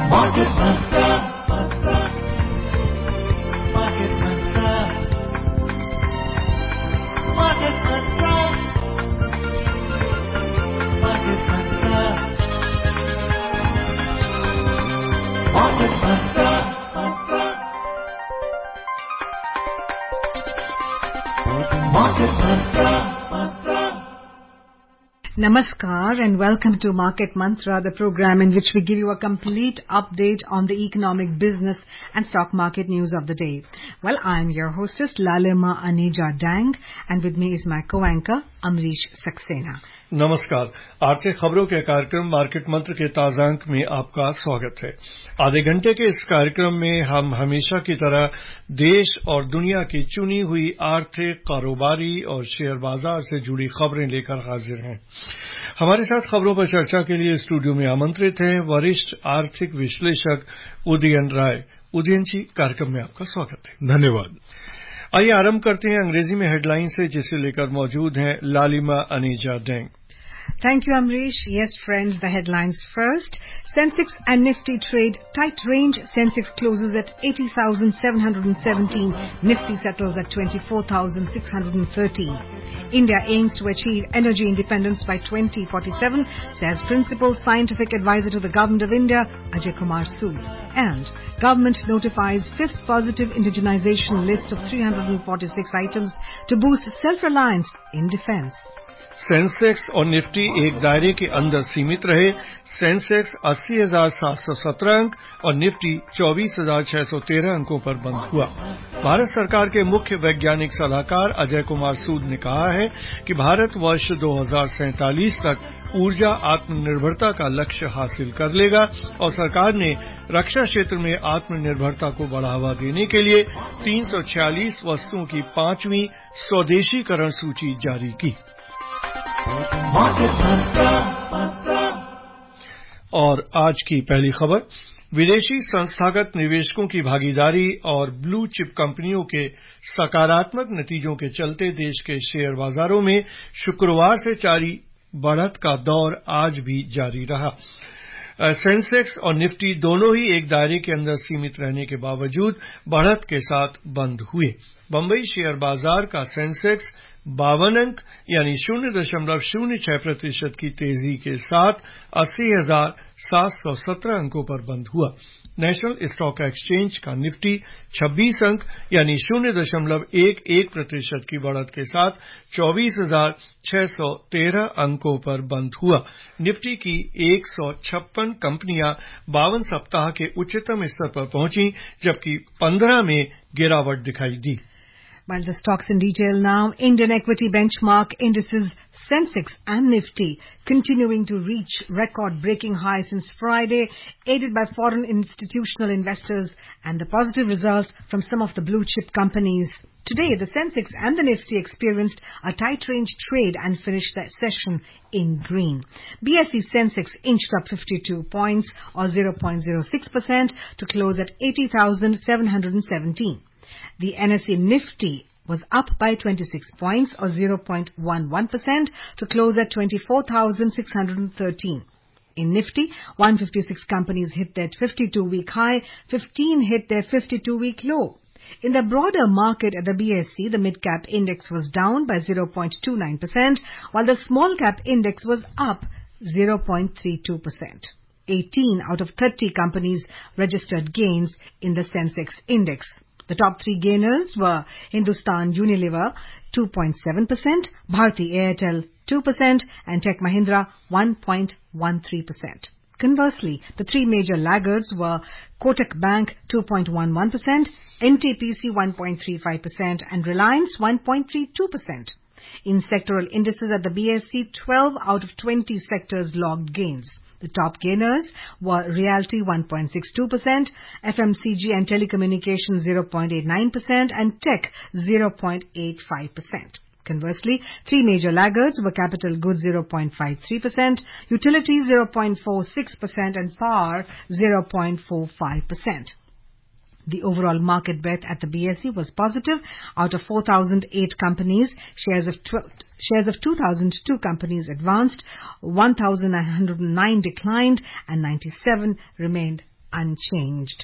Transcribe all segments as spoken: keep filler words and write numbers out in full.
Market Mantra, Market Mantra, Market Mantra, Market Mantra, Market Mantra, Market Mantra, Mantra. Namaskar and welcome to Market Mantra, the program in which we give you a complete update on the economic, business and stock market news of the day. Well, I am your hostess Lalima Aneja Dang and with me is my co-anchor Amrish Saxena. नमस्कार। आर्थिक खबरों के कार्यक्रम market मंत्र के ताजा अंक में आपका स्वागत है। आधे घंटे के इस कार्यक्रम में हम हमेशा की तरह देश और दुनिया की चुनी हुई आर्थिक, कारोबारी और शेयर बाजार से जुड़ी खबरें लेकर हाजिर हैं। हमारे साथ खबरों पर चर्चा के लिए स्टूडियो में आमंत्रित हैं वरिष्ठ आर्थिक विश्लेषक उदयन राय। उदयन जी, कार्यक्रम में आपका स्वागत है। धन्यवाद। आइए आरंभ करते हैं अंग्रेजी में हेडलाइन से, जिसे लेकर मौजूद हैं Lalima Aneeja Dang. Thank you, Amrish. Yes, friends, the headlines first. Sensex and Nifty trade tight range. Sensex closes at eighty thousand seven hundred seventeen. Nifty settles at twenty-four thousand six hundred thirteen. India aims to achieve energy independence by twenty forty-seven, says Principal Scientific Advisor to the Government of India, Ajay Kumar Sood. And government notifies fifth positive indigenization list of three hundred forty-six items to boost self-reliance in defense. Sensex और Nifty एक दायरे के अंदर सीमित रहे। Sensex अस्सी हजार सात सौ सत्रह अंक और निफ्टी चौबीस हजार छह सौ तेरह अंकों पर बंद हुआ। भारत सरकार के मुख्य वैज्ञानिक सलाहकार अजय कुमार सूद ने कहा है कि भारत वर्ष दो हजार सैंतालीस तक ऊर्जा आत्मनिर्भरता का लक्ष्य हासिल कर लेगा और सरकार ने रक्षा क्षेत्र में आत्मनिर्भरता को बढ़ावा देने के लिए तीन सौ छियालीस वस्तुओं की पांचवीं स्वदेशीकरण सूची जारी की। और आज की पहली खबर, विदेशी संस्थागत निवेशकों की भागीदारी और ब्लू चिप कंपनियों के सकारात्मक नतीजों के चलते देश के शेयर बाजारों में शुक्रवार से जारी बढ़त का दौर आज भी जारी रहा। सेंसेक्स और निफ्टी दोनों ही एक दायरे के अंदर सीमित रहने के बावजूद बढ़त के साथ बंद हुए। बंबई शेयर बाजार का सेंसेक्स बावन अंक यानी शून्य दशमलव शून्य छह प्रतिशत की तेजी के साथ अस्सी हजार सात सौ सत्रह अंकों पर बंद हुआ। नेशनल स्टॉक एक्सचेंज का निफ्टी छब्बीस अंक यानी शून्य दशमलव एक एक प्रतिशत की बढ़त के साथ चौबीस हजार छह सौ तेरह अंकों पर बंद हुआ। निफ्टी की एक सौ छप्पन कंपनियां बावन सप्ताह के उच्चतम स्तर पर पहुंची, जबकि पंद्रह में गिरावट दिखाई दी। While the stocks in detail now, Indian equity benchmark indices Sensex and Nifty continuing to reach record-breaking highs since Friday, aided by foreign institutional investors and the positive results from some of the blue-chip companies. Today, the Sensex and the Nifty experienced a tight-range trade and finished the session in green. B S E Sensex inched up fifty-two points or zero point zero six percent to close at eighty thousand seven hundred seventeen. The N S E Nifty was up by twenty-six points or zero point one one percent to close at twenty-four thousand six hundred thirteen. In Nifty, one hundred fifty-six companies hit their fifty-two-week high, fifteen hit their fifty-two-week low. In the broader market at the B S E, the mid-cap index was down by zero point two nine percent, while the small-cap index was up zero point three two percent. eighteen out of thirty companies registered gains in the Sensex index. The top three gainers were Hindustan Unilever two point seven percent, Bharti Airtel two percent and Tech Mahindra one point one three percent. Conversely, the three major laggards were Kotak Bank two point one one percent, N T P C one point three five percent and Reliance one point three two percent. In sectoral indices at the B S E, twelve out of twenty sectors logged gains. The top gainers were Realty one point six two percent, F M C G and Telecommunications zero point eight nine percent and Tech zero point eight five percent. Conversely, three major laggards were Capital Goods zero point five three percent, Utilities zero point four six percent and Power zero point four five percent. The overall market breadth at the B S E was positive. Out of four thousand eight companies, shares of twelve, shares of two thousand two companies advanced, one thousand nine hundred nine declined, and ninety-seven remained unchanged.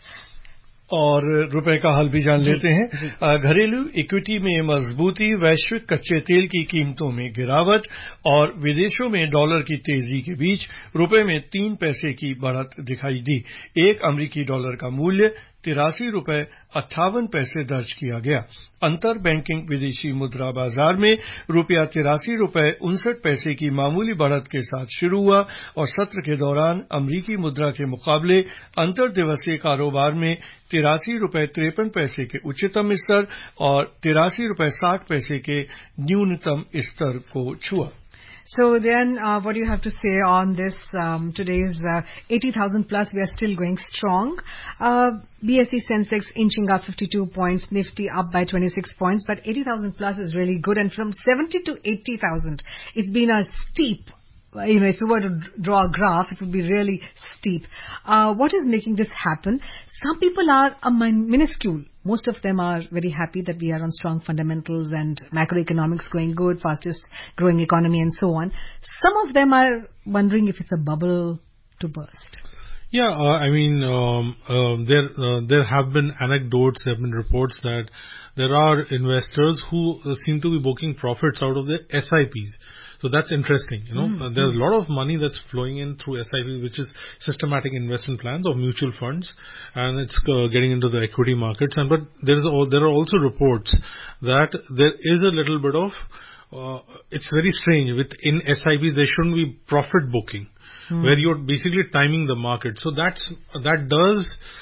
और रुपए का हाल भी जान लेते हैं। घरेलू equity में मजबूती, वैश्विक कच्चे तेल की कीमतों में गिरावट और विदेशों में डॉलर की तेजी के बीच रुपए में तीन पैसे की बढ़त दिखाई दी। एक अमरीकी डॉलर का मूल्य तिरासी रुपए अट्ठावन पैसे दर्ज किया गया। अंतर बैंकिंग विदेशी मुद्रा बाजार में रुपया तिरासी रुपए उनसठ पैसे की मामूली बढ़त के साथ शुरू हुआ और सत्र के दौरान अमरीकी मुद्रा के मुकाबले अंतर दिवसीय कारोबार में तिरासी रुपए तिरपन पैसे के उच्चतम स्तर और तिरासी रुपए साठ पैसे के न्यूनतम स्तर को छुआ। So then, uh, what do you have to say on this? Um, today's uh, eighty thousand plus, we are still going strong. Uh, B S E Sensex inching up fifty-two points, Nifty up by twenty-six points, but eighty thousand plus is really good. And from seventy to eighty thousand, it's been a steep, you know, if you were to draw a graph, it would be really steep. Uh, what is making this happen? Some people are a min- minuscule. Most of them are very happy that we are on strong fundamentals and macroeconomics going good, fastest growing economy and so on. Some of them are wondering if it's a bubble to burst. Yeah, uh, I mean, um, uh, there uh, there have been anecdotes, there have been reports that there are investors who uh, seem to be booking profits out of their S I Ps. So that's interesting, you know. Mm-hmm. Uh, there's a lot of money that's flowing in through S I P, which is systematic investment plans of mutual funds, and it's uh, getting into the equity markets. And but there is there are also reports that there is a little bit of uh, it's very strange within S I Ps there shouldn't be profit booking, mm-hmm. where you're basically timing the market. So that's that does.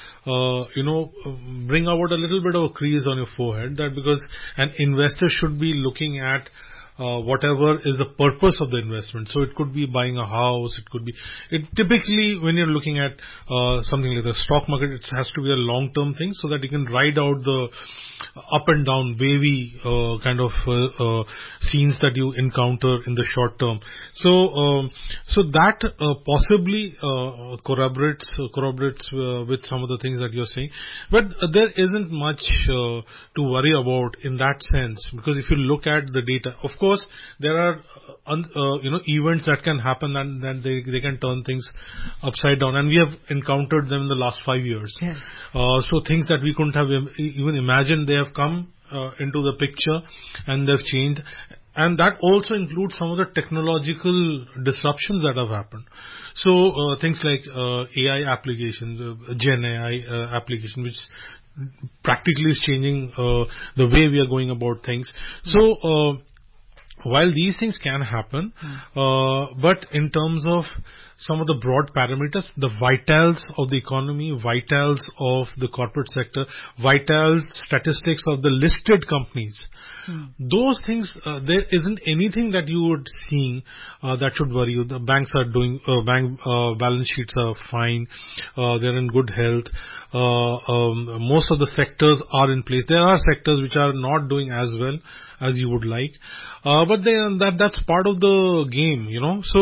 Uh, you know, bring about a little bit of a crease on your forehead, that because an investor should be looking at Uh, whatever is the purpose of the investment. So it could be buying a house, it could be, it typically when you're looking at uh, something like the stock market, it has to be a long-term thing so that you can ride out the up and down wavy uh, kind of uh, uh, scenes that you encounter in the short term. So um, so that uh, possibly uh, corroborates uh, corroborates uh, with some of the things that you're saying. But uh, there isn't much uh, to worry about in that sense, because if you look at the data, of course, Of course, there are uh, uh, you know events that can happen and then they they can turn things upside down, and we have encountered them in the last five years. Yes. Uh, so things that we couldn't have even imagined, they have come uh, into the picture and they've changed, and that also includes some of the technological disruptions that have happened. So uh, things like uh, A I applications, uh, Gen A I uh, application, which practically is changing uh, the way we are going about things. So. Uh, While these things can happen, mm. uh, but in terms of some of the broad parameters, the vitals of the economy, vitals of the corporate sector, vital statistics of the listed companies, mm. those things, uh, there isn't anything that you would see uh, that should worry you. The banks are doing, uh, bank uh, balance sheets are fine, uh, they're in good health. Uh, um, most of the sectors are in place. There are sectors which are not doing as well as you would like, uh, but they, that that's part of the game, you know. So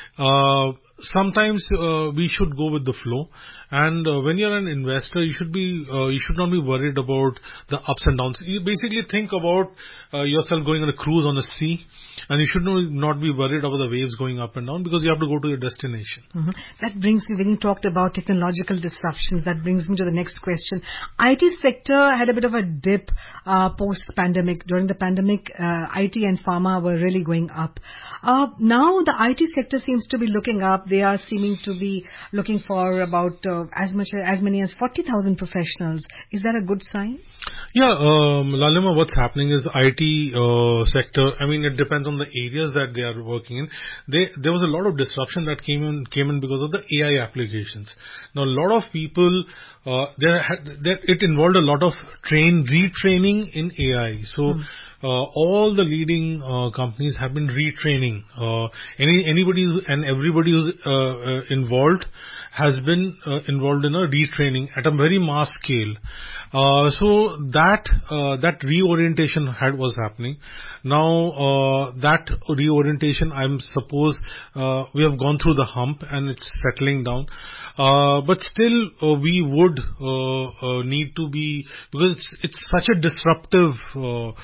uh, sometimes uh, we should go with the flow, and uh, when you're an investor, you should be uh, you should not be worried about the ups and downs. You basically think about uh, yourself going on a cruise on a sea, and you should not be worried about the waves going up and down, because you have to go to your destination. Mm-hmm. That brings me, when you talked about technological disruptions, that brings me to the next question. I T sector had a bit of a dip uh, post-pandemic. During the pandemic, uh, I T and pharma were really going up. Uh, now the I T sector seems to be looking up. They are seeming to be looking for about uh, as much as many as forty thousand professionals. Is that a good sign? Yeah, um, Lalima, what's happening is I T uh, sector, I mean, it depends on the areas that they are working in. They, there was a lot of disruption that came in, came in because of the A I applications. Now, a lot of people, uh, there had, there, it involved a lot of train, retraining in A I. So, mm. uh, all the leading uh, companies have been retraining. Uh, any, anybody and everybody who's uh, uh, involved has been uh, involved in a retraining at a very mass scale. Uh, so that uh, that reorientation had was happening. Now uh, that reorientation, I'm suppose uh, we have gone through the hump and it's settling down. Uh, but still, uh, we would uh, uh, need to be, because it's it's such a disruptive uh,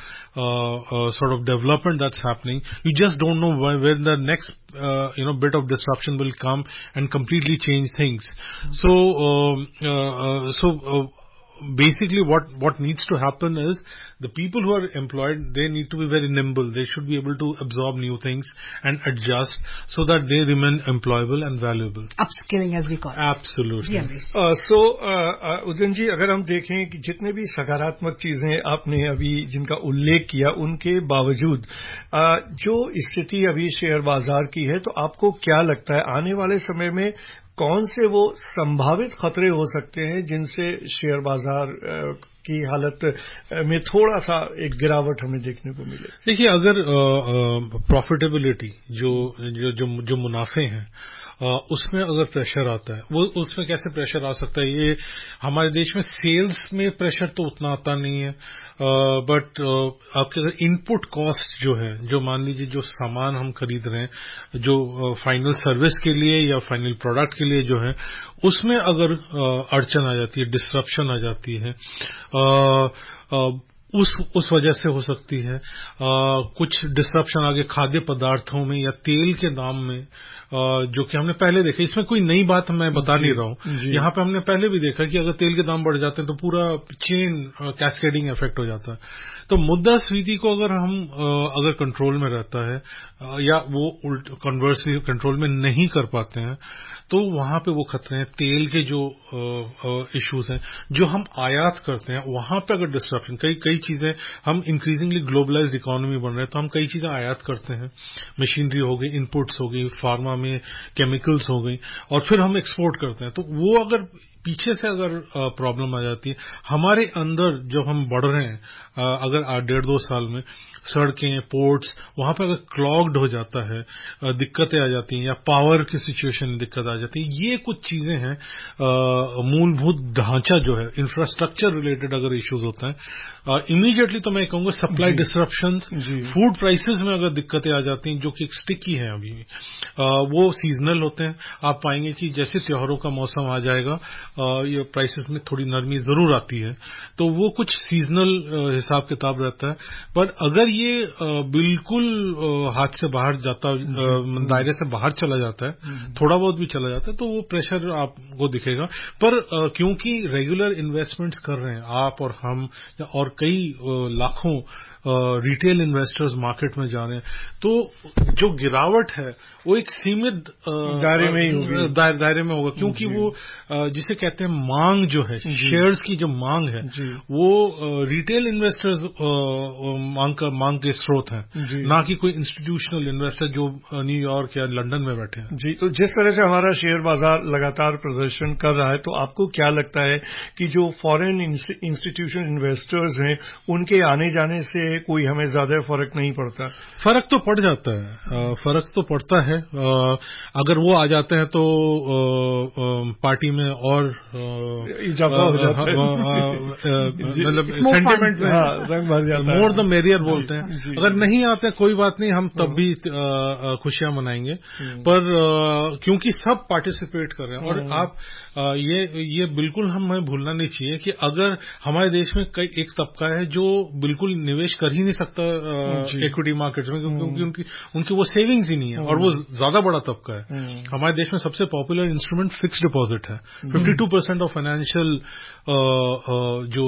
uh, uh, sort of development that's happening. You just don't know when, when the next uh, you know bit of disruption will come and completely change things. Mm-hmm. So um, uh, uh, so. Uh, Basically, what, what needs to happen is the people who are employed, they need to be very nimble. They should be able to absorb new things and adjust so that they remain employable and valuable. Upskilling, as we call it. Absolutely. Uh, so, uh, Udayan जी, अगर हम देखें कि जितने भी सकारात्मक चीजें आपने अभी जिनका उल्लेख किया, उनके बावजूद uh, जो स्थिति अभी शेयर बाजार की है, तो आपको क्या लगता है आने वाले समय में कौन से वो संभावित खतरे हो सकते हैं जिनसे शेयर बाजार की हालत में थोड़ा सा एक गिरावट हमें देखने को मिले? देखिए, अगर प्रॉफिटेबिलिटी जो जो जो, जो मुनाफे हैं उसमें अगर प्रेशर आता है, वो उसमें कैसे प्रेशर आ सकता है? ये हमारे देश में सेल्स में प्रेशर तो उतना आता नहीं है, बट आपके अगर इनपुट कॉस्ट जो है, जो मान लीजिए जो सामान हम खरीद रहे हैं, जो फाइनल सर्विस के लिए या फाइनल प्रोडक्ट के लिए जो है, उसमें अगर अड़चन आ जाती है, डिसरप्शन आ जाती है, आ, आ, उस उस वजह से हो सकती है। आ, कुछ डिसरप्शन आगे खाद्य पदार्थों में या तेल के दाम में, आ, जो कि हमने पहले देखा, इसमें कोई नई बात मैं बता नहीं रहा हूं, यहाँ पे हमने पहले भी देखा कि अगर तेल के दाम बढ़ जाते हैं तो पूरा चेन कैस्केडिंग इफेक्ट हो जाता है। तो मुद्रास्फीति को अगर हम अगर कंट्रोल में रहता है या वो कन्वर्सली कंट्रोल में नहीं कर पाते हैं, तो वहां पे वो खतरे हैं। तेल के जो इश्यूज हैं जो हम आयात करते हैं, वहां पे अगर डिस्ट्रप्शन, कई कई चीजें हम इंक्रीजिंगली ग्लोबलाइज्ड इकोनॉमी बन रहे हैं, तो हम कई चीजें आयात करते हैं, मशीनरी हो गई, इनपुट्स हो गई, फार्मा में केमिकल्स हो गई, और फिर हम एक्सपोर्ट करते हैं। तो वो अगर पीछे से अगर प्रॉब्लम आ जाती है, हमारे अंदर जो हम बढ़ रहे हैं, अगर डेढ़ दो साल में सड़कें, पोर्ट्स, वहां पर अगर क्लॉग्ड हो जाता है, दिक्कतें आ जाती हैं, या पावर की सिचुएशन में दिक्कत आ जाती है, ये कुछ चीजें हैं। मूलभूत ढांचा जो है, इंफ्रास्ट्रक्चर रिलेटेड अगर इश्यूज होता है, इमीडिएटली तो मैं कहूंगा सप्लाई डिसरप्शंस, फूड प्राइसेस में अगर दिक्कतें आ जाती हैं, जो कि एक स्टिकी है अभी, आ, वो सीजनल होते हैं। आप पाएंगे कि जैसे त्योहारों का मौसम आ जाएगा, ये प्राइसेस में थोड़ी नरमी जरूर आती है, तो वो कुछ सीजनल हिसाब किताब रहता है। पर अगर ये बिल्कुल हाथ से बाहर जाता, दायरे से बाहर चला जाता है, थोड़ा बहुत भी चला जाता है, तो वो प्रेशर आपको दिखेगा। पर क्योंकि रेगुलर इन्वेस्टमेंट्स कर रहे हैं आप और हम और कई लाखों रिटेल इन्वेस्टर्स मार्केट में जा रहे हैं, तो जो गिरावट है वो एक सीमित दायरे में ही होगी, दायरे, दायरे में होगा, क्योंकि वो जिसे कहते हैं मांग जो है, शेयर्स की जो मांग है, वो रिटेल इन्वेस्टर्स मांग का मांग के स्रोत हैं, ना कि कोई इंस्टीट्यूशनल इन्वेस्टर जो न्यूयॉर्क या लंदन में बैठे हैं। जी, तो जिस तरह से हमारा शेयर बाजार लगातार प्रदर्शन कर रहा है, तो आपको क्या लगता है कि जो फॉरेन इंस्टीट्यूशनल इन्वेस्टर्स हैं, उनके आने जाने से कोई हमें ज्यादा फर्क नहीं पड़ता? फर्क तो पड़ जाता है, फर्क तो पड़ता है। अगर वो आ जाते हैं तो पार्टी में और इजाफा हो जाता है, मतलब सेंटिमेंट में रंग भर जाता है, मोर द मेरियर बोलते हैं। अगर नहीं आते कोई बात नहीं, हम तब भी खुशियां मनाएंगे, पर क्योंकि सब पार्टिसिपेट कर रहे हैं, और आप ये ये बिल्कुल हमें भूलना नहीं चाहिए कि अगर हमारे देश में कई एक तबका है जो बिल्कुल निवेश कर ही नहीं सकता इक्विटी मार्केट में, क्योंकि उनकी उनकी वो सेविंग्स ही नहीं है, और वो ज्यादा बड़ा तबका है। हमारे देश में सबसे पॉपुलर इंस्ट्रूमेंट फिक्स्ड डिपॉजिट है। Fifty two percent of financial जो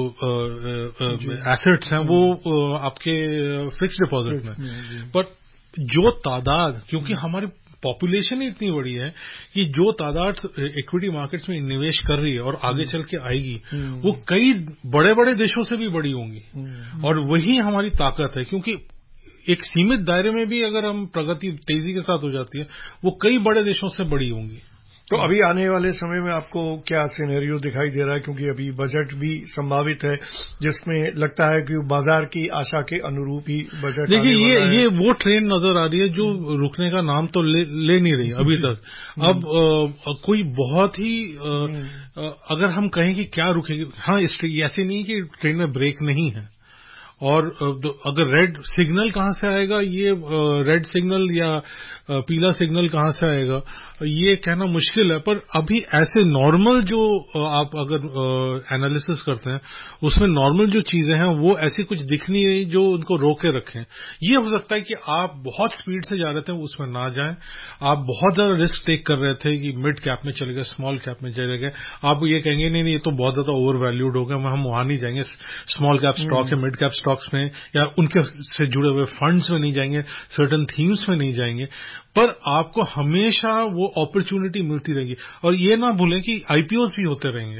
एसेट्स हैं वो आपके फिक्स्ड डिपॉजिट में। बट जो तादाद, क्योंकि हमारी पॉपुलेशन ही इतनी बड़ी है कि जो तादाद इक्विटी मार्केट्स में निवेश कर रही है और आगे चल के आएगी, वो कई बड़े बड़े देशों से भी बड़ी होंगी, और वही हमारी ताकत है। क्योंकि एक सीमित दायरे में भी अगर हम प्रगति तेजी के साथ हो जाती है, वो कई बड़े देशों से बड़ी होंगी। तो अभी आने वाले समय में आपको क्या सिनेरियो दिखाई दे रहा है? क्योंकि अभी बजट भी संभावित है, जिसमें लगता है कि बाजार की आशा के अनुरूप ही बजट। देखिए, ये ये वो ट्रेन नजर आ रही है जो रुकने का नाम तो ले, ले नहीं रही अभी तक। अब आ, कोई बहुत ही आ, अगर हम कहें कि क्या रुकेगी, हाँ, इस ऐसे नहीं कि ट्रेन में ब्रेक नहीं है, और अगर रेड सिग्नल कहां से आएगा, ये रेड सिग्नल या पीला सिग्नल कहां से आएगा, ये कहना मुश्किल है. पर अभी ऐसे नॉर्मल जो आप अगर एनालिसिस करते हैं उसमें नॉर्मल जो चीजें हैं वो ऐसी कुछ दिख नहीं रही जो उनको रोके रखें. ये हो सकता है कि आप बहुत स्पीड से जा रहे थे, उसमें ना जाएं. आप बहुत ज्यादा रिस्क टेक कर रहे थे कि मिड कैप में चले गए, स्मॉल कैप में चले गए. आप ये कहेंगे नहीं नहीं ये तो बहुत ज्यादा ओवर वैल्यूड हो गया, हम वहां नहीं जाएंगे, स्मॉल कैप स्टॉक या मिड कैप स्टॉक्स में या उनके से जुड़े हुए फंड्स में नहीं जाएंगे, सर्टेन थीम्स में नहीं जाएंगे. पर आपको हमेशा वो अपॉर्चुनिटी मिलती रहेगी. और ये ना भूलें कि आईपीओस भी होते रहेंगे.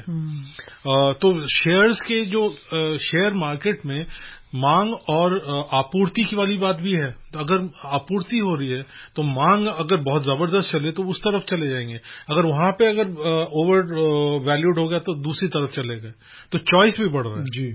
आ, तो शेयर्स के जो शेयर मार्केट में मांग और आपूर्ति की वाली बात भी है. तो अगर आपूर्ति हो रही है तो मांग अगर बहुत जबरदस्त चले तो उस तरफ चले जाएंगे. अगर वहां पे अगर ओवर वैल्यूड हो गया तो दूसरी तरफ चले गए. तो चॉइस भी बढ़ रहा है. जी,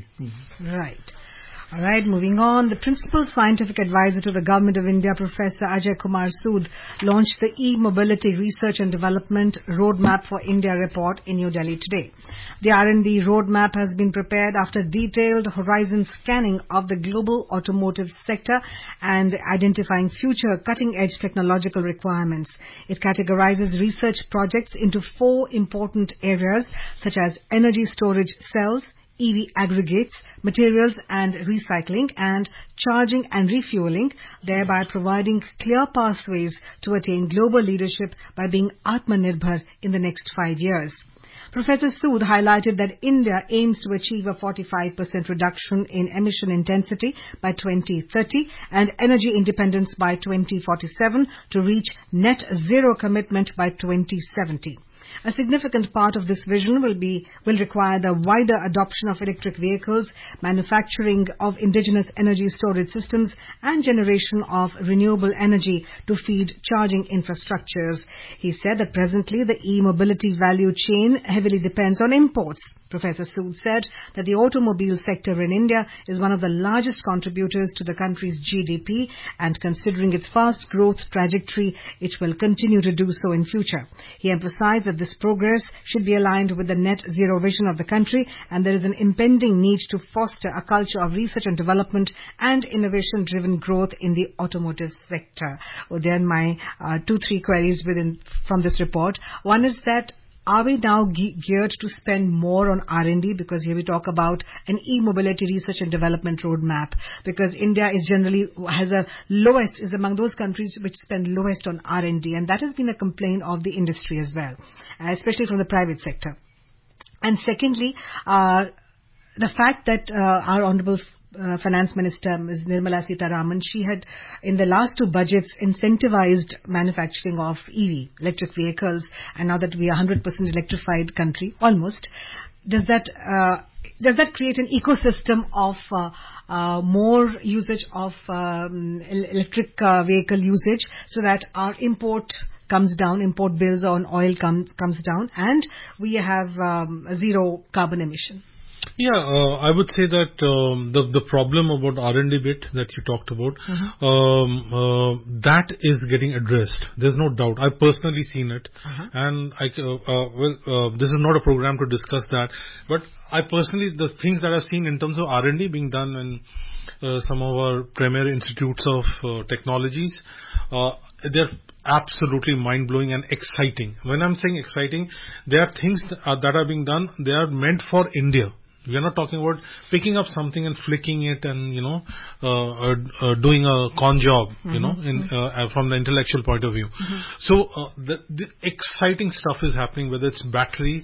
right. All right, moving on. The Principal Scientific Advisor to the Government of India, Professor Ajay Kumar Sood, launched the E-Mobility Research and Development Roadmap for India report in New Delhi today. The R and D roadmap has been prepared after detailed horizon scanning of the global automotive sector and identifying future cutting-edge technological requirements. It categorizes research projects into four important areas such as energy storage cells, E V aggregates, materials and recycling, and charging and refueling, thereby providing clear pathways to attain global leadership by being Atmanirbhar in the next five years. Professor Sood highlighted that India aims to achieve a forty-five percent reduction in emission intensity by twenty thirty and energy independence by twenty forty-seven to reach net zero commitment by twenty seventy. A significant part of this vision will be will require the wider adoption of electric vehicles, manufacturing of indigenous energy storage systems, and generation of renewable energy to feed charging infrastructures. He said that presently the e-mobility value chain heavily depends on imports. Professor Sood said that the automobile sector in India is one of the largest contributors to the country's G D P, and considering its fast growth trajectory, it will continue to do so in future. He emphasized that this progress should be aligned with the net zero vision of the country, and there is an impending need to foster a culture of research and development and innovation-driven growth in the automotive sector. Well, then my uh, two, three queries within from this report. One is that, are we now ge- geared to spend more on R and D? Because here we talk about an e-mobility research and development roadmap. Because India is generally has a lowest, is among those countries which spend lowest on R and D. And that has been a complaint of the industry as well, uh, especially from the private sector. And secondly, uh, the fact that uh, our Honorable Uh, Finance Minister, Miz Nirmala Sitharaman, she had in the last two budgets incentivized manufacturing of E V, electric vehicles, and now that we are one hundred percent electrified country, almost, does that uh, does that create an ecosystem of uh, uh, more usage of um, electric uh, vehicle usage so that our import comes down, import bills on oil come, comes down, and we have um, zero carbon emission? Yeah, uh, I would say that um, the the problem about R and D bit that you talked about, uh-huh. um, uh, that is getting addressed. There's no doubt. I've personally seen it, uh-huh. and I uh, uh, well, uh, this is not a program to discuss that, but I personally, the things that I've seen in terms of R and D being done in uh, some of our premier institutes of uh, technologies, uh, they're absolutely mind-blowing and exciting. When I'm saying exciting, there are things that are, that are being done. They are meant for India. We are not talking about picking up something and flicking it and, you know, uh, uh, uh, doing a con job, mm-hmm. you know, in, uh, from the intellectual point of view. Mm-hmm. So, uh, the, the exciting stuff is happening, whether it's batteries,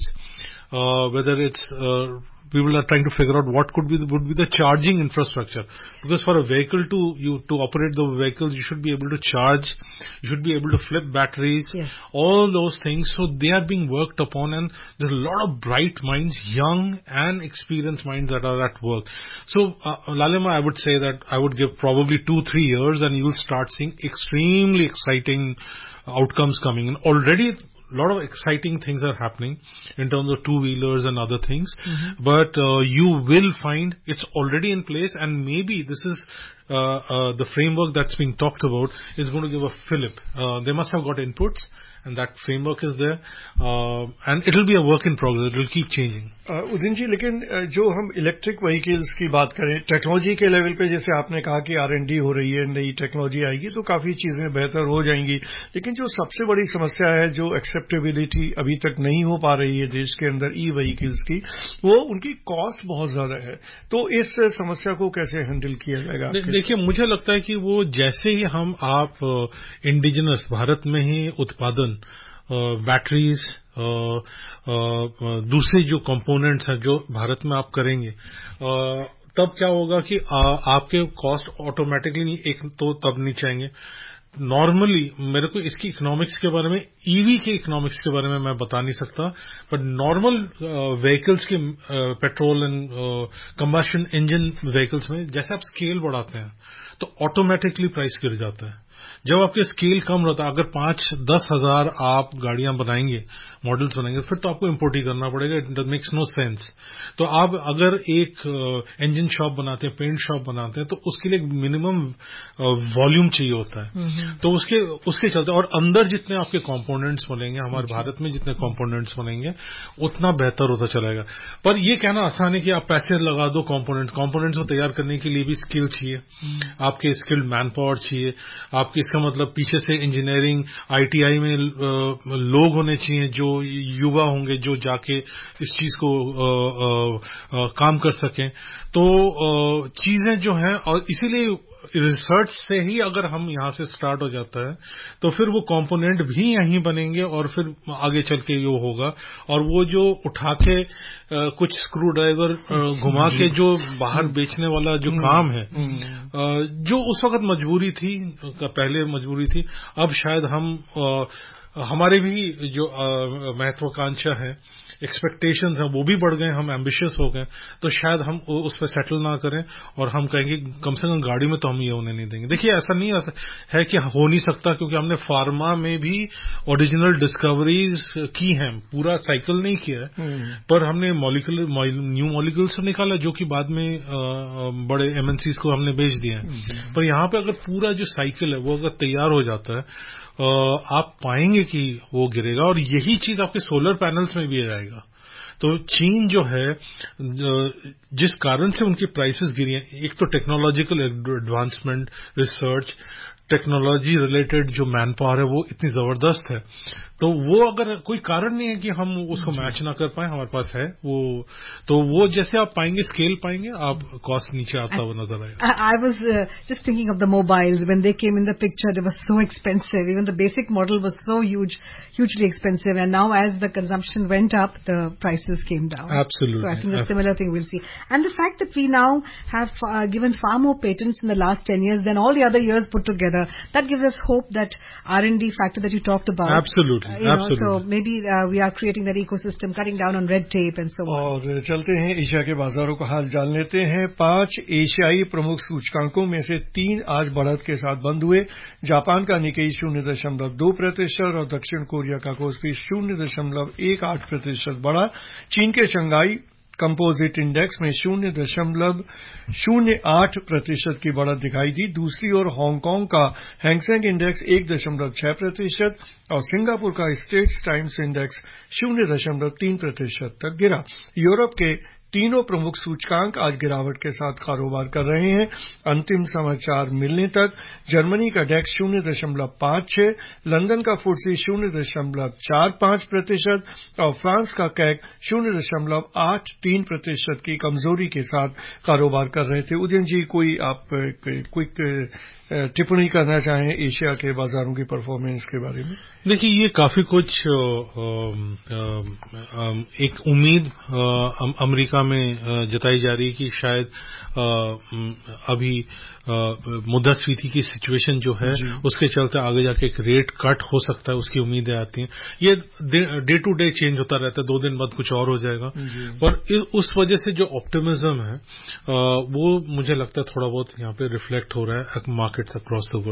uh, whether it's, uh, people are trying to figure out what could be the, would be the charging infrastructure, because for a vehicle to you to operate the vehicles, you should be able to charge, you should be able to flip batteries, yes. all those things. So they are being worked upon, and there's a lot of bright minds, young and experienced minds that are at work. So uh, Lalima, I would say that I would give probably two three years, and you will start seeing extremely exciting outcomes coming in. Already a lot of exciting things are happening in terms of two-wheelers and other things. Mm-hmm. But uh, you will find it's already in place, and maybe this is uh, uh, the framework that's being talked about is going to give a fillip. Uh, they must have got inputs, and that framework is there, uh, and it will be a work in progress. It will keep changing. Udin ji, लेकिन जो हम electric vehicles की बात करें, technology के level पे, जैसे आपने कहा कि आर एंड डी हो रही है, नई टेक्नोलॉजी आएगी तो काफी चीजें बेहतर हो जाएंगी, लेकिन जो सबसे बड़ी समस्या है, जो एक्सेप्टेबिलिटी अभी तक नहीं हो पा रही है देश के अंदर ई व्हीकल्स की, वो उनकी कॉस्ट बहुत ज्यादा है. तो इस समस्या को कैसे हैंडल किया जाएगा? देखिए, मुझे लगता है कि वो जैसे ही हम आप इंडिजिनस भारत में ही उत्पादन, बैटरीज, दूसरे जो कंपोनेंट्स हैं जो भारत में आप करेंगे, तब क्या होगा कि आ, आपके कॉस्ट ऑटोमेटिकली नहीं, एक तो तब नीचे आएंगे. नॉर्मली मेरे को इसकी इकोनॉमिक्स के बारे में, ईवी के इकोनॉमिक्स के बारे में मैं बता नहीं सकता, बट नॉर्मल व्हीकल्स के petrol and combustion engine vehicles में जैसे आप स्केल बढ़ाते हैं तो ऑटोमेटिकली प्राइस गिर जाता है. जब आपके स्केल कम रहता है, अगर पांच दस हजार आप गाड़ियां बनाएंगे, मॉडल्स बनाएंगे, फिर तो आपको इंपोर्ट ही करना पड़ेगा. It makes no sense. तो आप अगर एक इंजन शॉप बनाते हैं, पेंट शॉप बनाते हैं, तो उसके लिए मिनिमम वॉल्यूम चाहिए होता है. तो उसके उसके चलते, और अंदर जितने आपके कंपोनेंट्स बनेंगे, हमारे भारत में जितने कंपोनेंट्स बनेंगे, उतना बेहतर होता चलेगा. पर यह कहना आसान है कि आप पैसे लगा दो कंपोनेंट्स कंपोनेंट्स को तैयार करने के लिए भी स्किल चाहिए, आपके स्किल्ड मैन पावर चाहिए, आपके, इसका मतलब पीछे से इंजीनियरिंग, आईटीआई में लोग होने चाहिए जो युवा होंगे, जो जाके इस चीज को आ, आ, आ, काम कर सकें. तो चीजें जो हैं, और इसीलिए रिसर्च से ही अगर हम यहां से स्टार्ट हो जाता है तो फिर वो कंपोनेंट भी यहीं बनेंगे, और फिर आगे चल के ये होगा. और वो जो उठा के आ, कुछ स्क्रू ड्राइवर घुमा के जो बाहर बेचने वाला जो काम है, आ, जो उस वक्त मजबूरी थी, पहले मजबूरी थी, अब शायद हम आ, हमारे भी जो महत्वाकांक्षा है, एक्सपेक्टेशंस हैं, वो भी बढ़ गए, हम एम्बिशियस हो गए, तो शायद हम उस पर सेटल ना करें और हम कहेंगे कम से कम गाड़ी में तो हम ये होने नहीं देंगे. देखिए, ऐसा नहीं है कि हो नहीं सकता, क्योंकि हमने फार्मा में भी ओरिजिनल डिस्कवरीज की हैं, पूरा साइकिल नहीं किया है, पर हमने मॉलिक्यूलर न्यू मॉलिक्यूल्स निकाला जो कि बाद में आ, बड़े एमएनसीज को हमने बेच दिए हैं. पर यहाँ पे अगर पूरा जो साइकिल है वो अगर तैयार हो जाता है, आप पाएंगे कि वो गिरेगा. और यही चीज आपके सोलर पैनल्स में भी आएगा. तो चीन जो है, जिस कारण से उनकी प्राइसेस गिरी हैं, एक तो technological advancement, research, technology related जो मैन पावर है वो इतनी जबरदस्त है, तो वो अगर कोई कारण नहीं है कि हम उसको मैच ना कर पाए, हमारे पास है वो. तो वो जैसे आप पाएंगे, स्केल पाएंगे, आप कॉस्ट नीचे आता हुआ नजर आएगा. I was just thinking of the mobiles when they came in the picture, they were so expensive. Even the basic model was so huge hugely expensive, and now as the consumption went up, the prices came down. Absolutely. So I think a similar thing we'll see. And the fact that we now have uh, given far more patents in the last ten years than all the other years put together, that gives us hope that R and D factor that you talked about. Absolutely. Uh, you Absolutely. know, so maybe uh, we are creating that ecosystem, cutting down on red tape and so on. और चलते हैं Asia के बाजारों का हाल जान लेते हैं. पांच एशियाई प्रमुख सूचकांकों में से तीन आज बढ़त के साथ बंद हुए. जापान का निकेई शून्य दशमलव दो प्रतिशत और दक्षिण कोरिया का कोस्पी शून्य दशमलव एक आठ प्रतिशत बढ़ा. चीन के शंघाई कंपोजिट इंडेक्स में शून्य दशमलव शून्य आठ प्रतिशत की बढ़त दिखाई दी. दूसरी ओर हांगकांग का हैंगसेंग इंडेक्स एक दशमलव छह प्रतिशत और सिंगापुर का स्टेट्स टाइम्स इंडेक्स शून्य दशमलव तीन प्रतिशत तक गिरा. यूरोप के तीनों प्रमुख सूचकांक आज गिरावट के साथ कारोबार कर रहे हैं. अंतिम समाचार मिलने तक जर्मनी का डेक्स शून्य दशमलव पांच छह, लंदन का फुटसी शून्य दशमलव चार पांच प्रतिशत और फ्रांस का कैक शून्य दशमलव आठ तीन प्रतिशत की कमजोरी के साथ कारोबार कर रहे थे. उदयन जी, कोई आप क्विक टिप्पणी करना चाहें एशिया के बाजारों की परफॉर्मेंस के बारे में? देखिए, ये काफी कुछ एक उम्मीद अमेरिका में जताई जा रही है कि शायद अभी मुद्रास्फीति की सिचुएशन जो है उसके चलते आगे जाके एक रेट कट हो सकता है, उसकी उम्मीदें आती हैं. ये डे टू डे चेंज होता रहता है, दो दिन बाद कुछ और हो जाएगा. पर उस वजह से जो ऑप्टिमिज्म है वो मुझे लगता है थोड़ा बहुत यहाँ पे रिफ्लेक्ट हो रहा है markets across the world.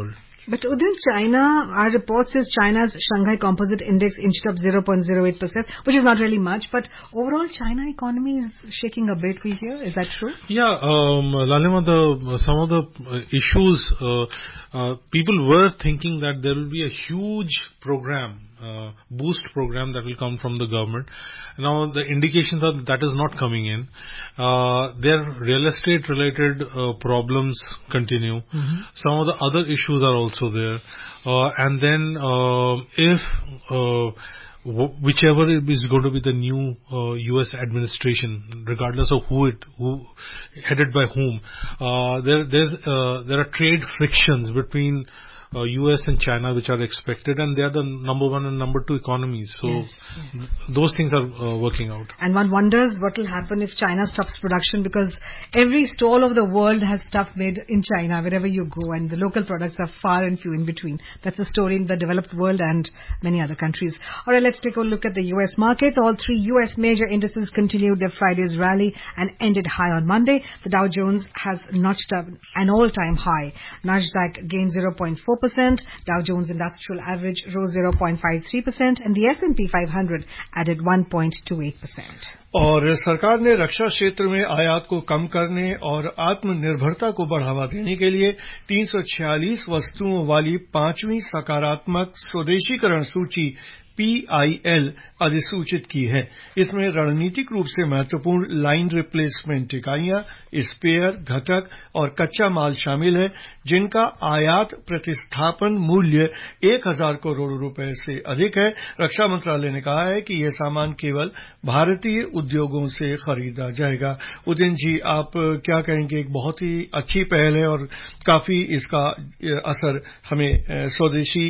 But within China, our report says China's Shanghai Composite Index inched up zero point zero eight percent, which is not really much, but overall China economy is shaking a bit, we hear. Is that true? Yeah, um, Lalima, the, some of the uh, issues, uh, uh, people were thinking that there will be a huge program, uh, boost program that will come from the government. Now, the indications are that, that is not coming in. Uh, their real estate related uh, problems continue. Mm-hmm. Some of the other issues are also there. Uh, and then, uh, if, uh, whichever is going to be the new uh, U S administration, regardless of who it, who headed by whom, uh, there there's uh, there are trade frictions between uh, U S and China which are expected, and they are the number one and number two economies. So yes, yes. Th- those things are uh, working out. And one wonders what will happen if China stops production, because every stall of the world has stuff made in China wherever you go, and the local products are far and few in between. That's the story in the developed world and many other countries. All right, let's take a look at the U S markets. All three U S major indices continued their Friday's rally and ended high on Monday. The Dow Jones has notched up an all-time high. Nasdaq gained zero point four percent. Dow Jones Industrial Average rose zero point five three percent, and the S and P five hundred added one point two eight percent. और सरकार ने रक्षा क्षेत्र में आयात को कम करने और आत्मनिर्भरता को बढ़ावा देने के लिए तीन सौ छियालीस वस्तुओं वाली पांचवीं सकारात्मक स्वदेशीकरण सूची पी आई एल अधिसूचित की है। इसमें रणनीतिक रूप से महत्वपूर्ण लाइन रिप्लेसमेंट इकाइयां, स्पेयर, घटक और कच्चा माल शामिल है, जिनका आयात प्रतिस्थापन मूल्य एक हजार करोड़ रुपए से अधिक है। रक्षा मंत्रालय ने कहा है कि यह सामान केवल भारतीय उद्योगों से खरीदा जाएगा। उदिन जी, आप क्या कहेंगे? एक बहुत ही अच्छी पहल है और काफी इसका असर हमें स्वदेशी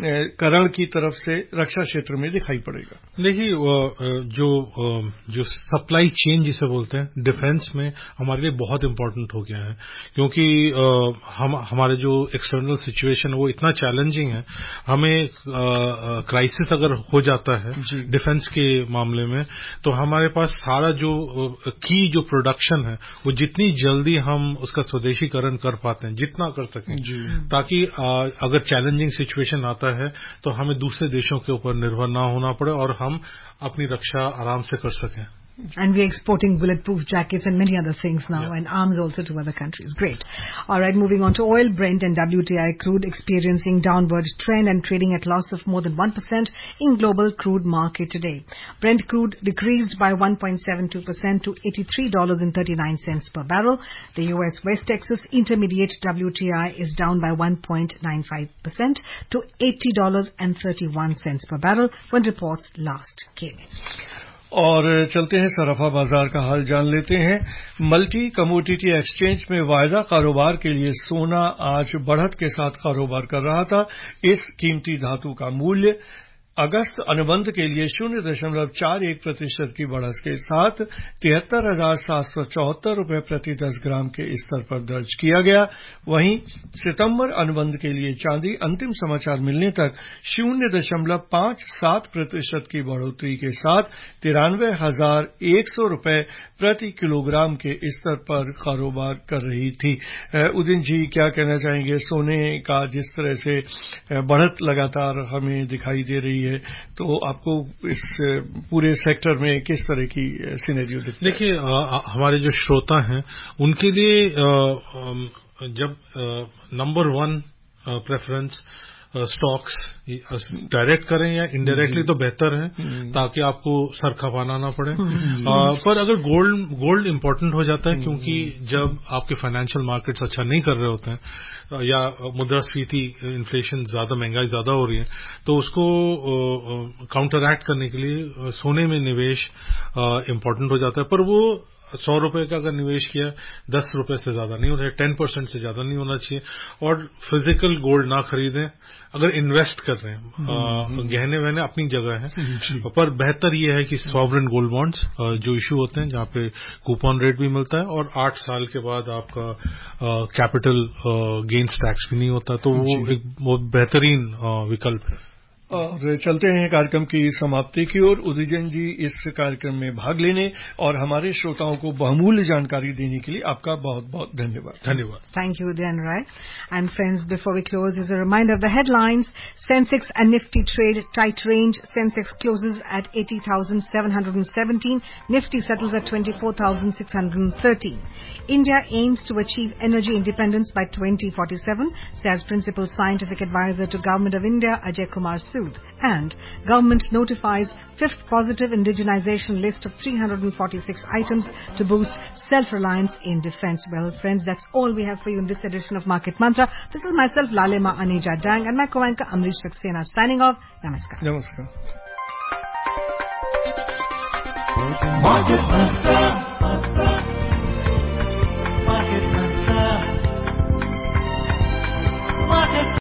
करण की तरफ से रक्षा क्षेत्र में दिखाई पड़ेगा। देखिए, जो जो सप्लाई चेन जिसे बोलते हैं डिफेंस में, हमारे लिए बहुत इंपॉर्टेंट हो गया है, क्योंकि हम हमारे जो एक्सटर्नल सिचुएशन है वो इतना चैलेंजिंग है। हमें क्राइसिस अगर हो जाता है डिफेंस के मामले में, तो हमारे पास सारा जो की जो प्रोडक्शन है वो जितनी जल्दी हम उसका स्वदेशीकरण कर पाते हैं, जितना कर सकें, ताकि अगर चैलेंजिंग सिचुएशन आता है तो हमें दूसरे देशों के ऊपर निर्भर ना होना पड़े और हम अपनी रक्षा आराम से कर सकें। And we're exporting bulletproof jackets and many other things now, yeah. and arms also to other countries. Great. All right, moving on to oil. Brent and W T I crude experiencing downward trend and trading at loss of more than one percent in global crude market today. Brent crude decreased by one point seven two percent to eighty-three dollars and thirty-nine cents per barrel. The U S West Texas Intermediate W T I is down by one point nine five percent to eighty dollars and thirty-one cents per barrel when reports last came in. और चलते हैं सराफा बाजार का हाल जान लेते हैं। Multi commodity exchange में वायदा कारोबार के लिए सोना आज बढ़त के साथ कारोबार कर रहा था। इस कीमती धातु का मूल्य अगस्त अनुबंध के लिए शून्य दशमलव चार एक प्रतिशत की बढ़त के साथ तिहत्तर हजार सात सौ चौहत्तर रुपये प्रति दस ग्राम के स्तर पर दर्ज किया गया। वहीं सितंबर अनुबंध के लिए चांदी अंतिम समाचार मिलने तक शून्य दशमलव पांच सात प्रतिशत की बढ़ोतरी के साथ तिरानवे हजार एक सौ रुपये प्रति किलोग्राम के स्तर पर कारोबार कर रही थी। उदिन जी, क्या कहना चाहेंगे? सोने का जिस तरह से बढ़त लगातार हमें दिखाई दे रही है, तो आपको इस पूरे सेक्टर में किस तरह की सिनेरियो दिखती है? देखिए, हमारे जो श्रोता हैं उनके लिए जब number one preference stocks direct करें या इनडायरेक्टली तो बेहतर है, ताकि आपको सर खपाना ना पड़े। पर अगर गोल्ड गोल्ड इंपॉर्टेंट हो जाता है, क्योंकि जब आपके फाइनेंशियल मार्केट्स अच्छा नहीं कर रहे होते हैं या मुद्रास्फीति, इन्फ्लेशन ज्यादा, महंगाई ज्यादा हो रही है, तो उसको काउंटरएक्ट करने के लिए सोने में निवेश इंपॉर्टेंट हो जाता है। पर वो सौ रुपए का अगर निवेश किया, दस रुपए से ज्यादा नहीं होना चाहिए, टेन परसेंट से ज्यादा नहीं होना चाहिए। और फिजिकल गोल्ड ना खरीदें अगर इन्वेस्ट कर रहे हैं। गहने वहने अपनी जगह है, पर बेहतर यह है कि सॉवरेन गोल्ड बॉन्ड्स जो इशू होते हैं, जहां पे कूपन रेट भी मिलता है और आठ साल के बाद आपका कैपिटल गेन्स टैक्स भी नहीं होता, तो वो एक बहुत बेहतरीन विकल्प है। और चलते हैं कार्यक्रम की समाप्ति की ओर। उदयजन जी, इस कार्यक्रम में भाग लेने और हमारे श्रोताओं को बहुमूल्य जानकारी देने के लिए आपका बहुत बहुत धन्यवाद। धन्यवाद। Thank you, Udayan Rai. And friends, before we close, as a reminder of the headlines, Sensex and Nifty trade tight range. Sensex closes at eighty thousand seven hundred seventeen. Nifty settles at twenty-four thousand six hundred thirteen. India aims to achieve energy independence by twenty forty-seven, says Principal Scientific Advisor to Government of India, Ajay Kumar Sood. And government notifies fifth positive indigenization list of three hundred forty-six items to boost self-reliance in defense. Well, friends, that's all we have for you in this edition of Market Mantra. This is myself, Lalema Aneja Dang, and my co-anchor Amrish Saxena signing off. Namaskar. Namaskar. Market Mantra.